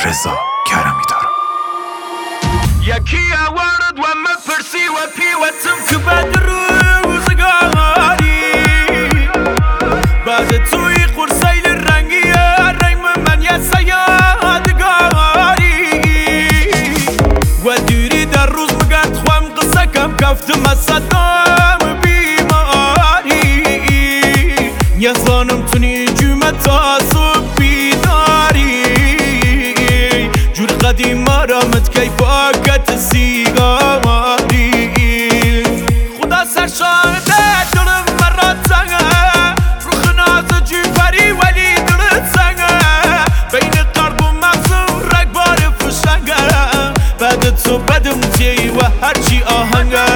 رضا کرمی دارم. یکی اوارد و مپرسی و پیوتم که بعد روزگاری بعد توی قرصیل رنگی رنگ من یه سیادگاری و دوری در روز مگرد خوام قصه کم کفتم از صدام بیماری یه زانم تونی جمعه تا صبح بیداری جور قدیم آرامت کی پاکت سیگاری خدا سرشانده دلم مرات زنگه روخ ناز جیفری ولی دلت زنگه بین قلب و مغزم رگبار فشنگه بعد تو بدم تی و هرچی آهنگه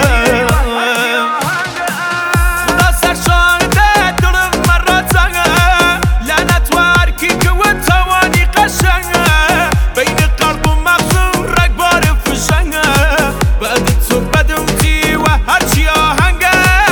خدا سرشانده دلم مرات زنگه لعنت و هرکی که و توانی قشنگه بین قلب و مغزم رگبار فشنگه بعد تو بدم تی و هرچی آهنگه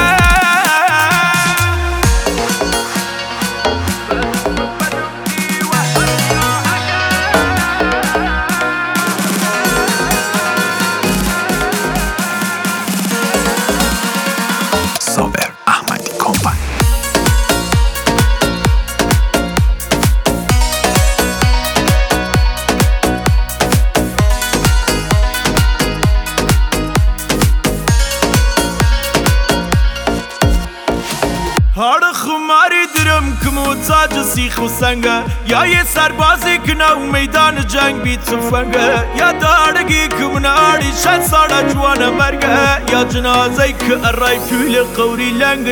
صابر احمدی کمپانی. هر خماری درم که محتاج سیخ و سنگه یا یه سربازی که نو میدان جنگ بی تفنگه یا دارگی که مناری شد سالا جوان مرگه یا جنازه که ارای فیل قوری لنگ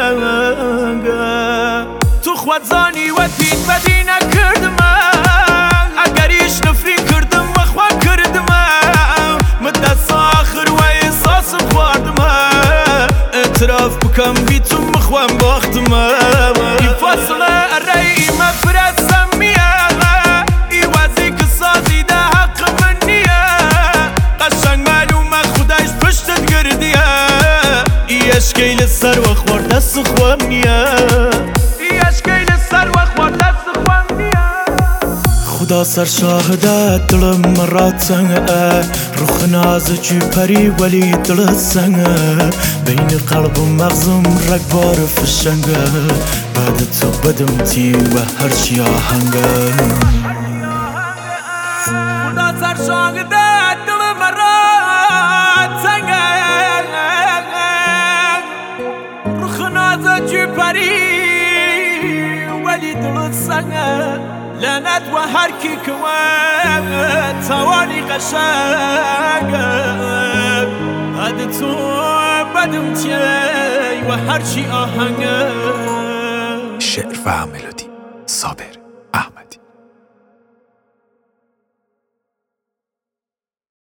لنگه تو خوادزانی و دید بدی نکردم اگریش نفری کردم و خواه کردم مدت آخر و احساسم خواردم اعتراف بکم بی تو مخوام باختم این فاصله ارئی مفرستم میه ای وزی که سازیده حق من نیه قشنگ معلومه خودش پشتت گردیه ای اشکیل سر و خورده سخوام نیه ای اشکیل سر و خورده سخوام نیه خدا سر شاهده دلم مرات زنگه روخ ناز جیپری ولی دلت زنگه بین قلب و مغزم رگبار فشنگه بعد تو بدم تی و هرچی آهنگه خدا سر شاهده دلم مرات زنگه روخ ناز جیپری ولی دلت زنگه لعنت و هر کی که توانی قشنگه بعد تو بدم تی و هرچی آهنگه. شعر و ملودی صابر احمدی.